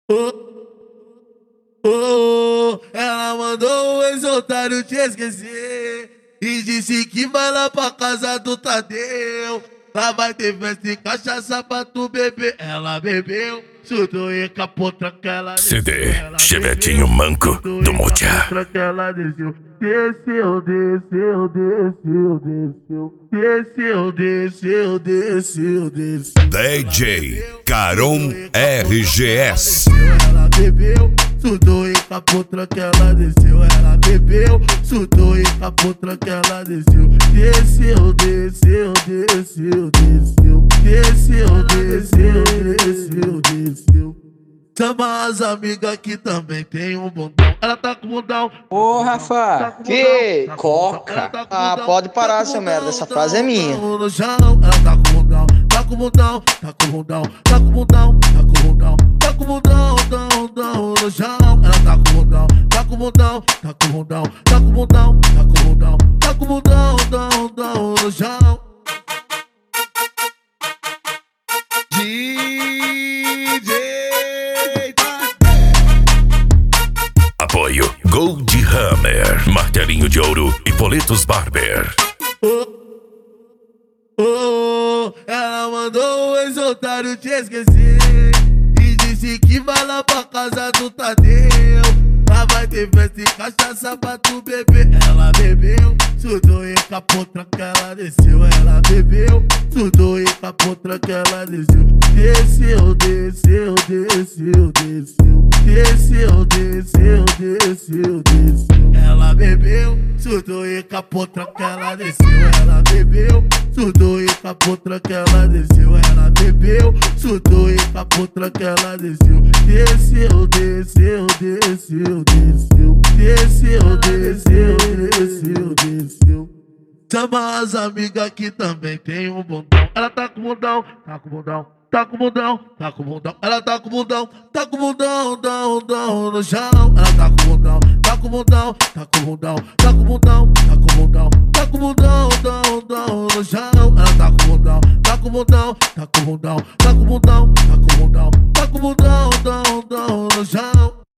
Ela mandou o ex-otário te esquecer e disse que vai lá pra casa do Tadeu. Lá vai ter festa e cachaça pra tu beber. Ela bebeu, chutou e capotra que ela desceu. CD Chevetinho Manco do Mocha. Ela desceu, desceu, desceu, desceu, desceu, desceu, desceu, desceu, desceu. DJ Caron RGS. Ela bebeu, sudou e capotra que ela desceu. Ela bebeu, sudou e capotra que ela desceu. Desceu, desceu, desceu, desceu. Desceu, desceu, desceu, desceu. Chama as amigas que também tem um bundão. Ela tá com bundão. Ô, Rafa, Que coca? Ah, pode parar, seu merda, essa frase é minha. No chão, ela tá com bundão, tá com bundão, tá com bundão, tá com bundão, tá com bundão, tá com bundão, dão, no chão. Ela tá com bundão, tá com bundão, tá com bundão, tá com bundão, tá com bundão, tá com bundão, dão, no chão. DJ Apoio Gold Hammer, Martelinho de Ouro e Poletos Barber. Ela mandou o ex-otário te esquecer e disse que vai lá pra casa do Tadeu. Lá vai ter festa e cachaça pra tu beber. Ela bebeu, sudou e capotra que ela desceu. Ela bebeu, sudou e capotra que ela desceu. Desceu, desceu, desceu, desceu. Desceu, desceu, desceu, desceu. Ela bebeu, sudou e capotra que ela desceu. Ela bebeu, sudou e capotra que ela desceu. Ela bebeu, sudou e capotra que ela desceu. Desceu, desceu, desceu, desceu. Desceu, desceu, desceu, desceu. Chama as amigas que também tem um bundão. Ela tá com bundão, tá com bundão, tá com bundão, tá com bundão. Ela tá com bundão, tá com bundão, dão, no chão. Ela tá com bundão, tá com bundão, tá com bundão, tá com bundão, tá com bundão, tá com bundão, dão, no chão. Ela tá com bundão, tá com bundão, tá com bundão, tá com bundão, tá com bundão,